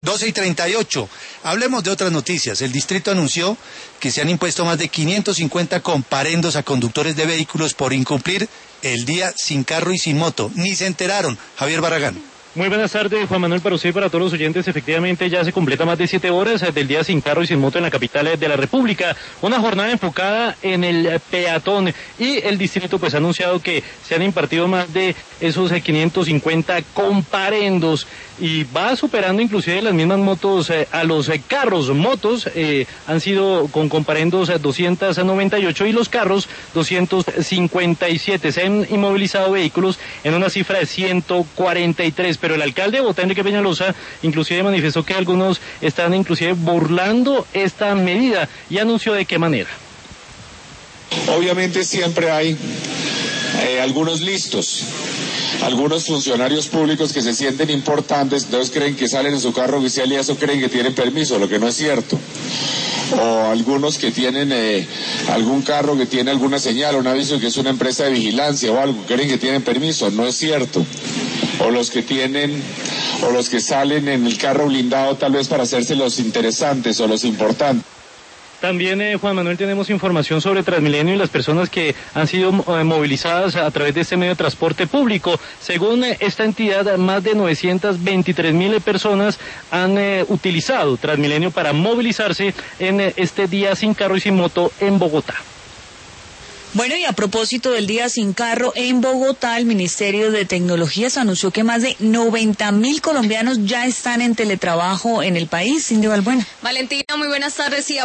12:38. Hablemos de otras noticias. El distrito anunció que se han impuesto más de 550 comparendos a conductores de vehículos por incumplir el día sin carro y sin moto. Ni se enteraron. Javier Barragán. Muy buenas tardes, Juan Manuel, para usted y para todos los oyentes. Efectivamente, ya se completa más de 7 horas del día sin carro y sin moto en la capital de la República. Una jornada enfocada en el peatón, y el distrito pues ha anunciado que se han impartido más de esos 550 comparendos, y va superando inclusive las mismas motos a los carros. Motos han sido con comparendos 298 y los carros 257. Se han inmovilizado vehículos en una cifra de 143. Pero el alcalde de Bogotá, Enrique Peñalosa, inclusive manifestó que algunos están inclusive burlando esta medida, y anunció de qué manera. Obviamente siempre hay algunos listos, algunos funcionarios públicos que se sienten importantes, entonces creen que salen en su carro oficial y eso creen que tienen permiso, lo que no es cierto. O algunos que tienen algún carro que tiene alguna señal, un aviso que es una empresa de vigilancia o algo, creen que tienen permiso, no es cierto. O los que salen en el carro blindado tal vez para hacerse los interesantes o los importantes. También, Juan Manuel, tenemos información sobre Transmilenio y las personas que han sido movilizadas a través de este medio de transporte público. Según esta entidad, más de 923.000 personas han utilizado Transmilenio para movilizarse en este día sin carro y sin moto en Bogotá. Bueno, y a propósito del día sin carro en Bogotá, el Ministerio de Tecnologías anunció que más de 90.000 colombianos ya están en teletrabajo en el país. Cindy Balbuena. Valentina, muy buenas tardes. Sí,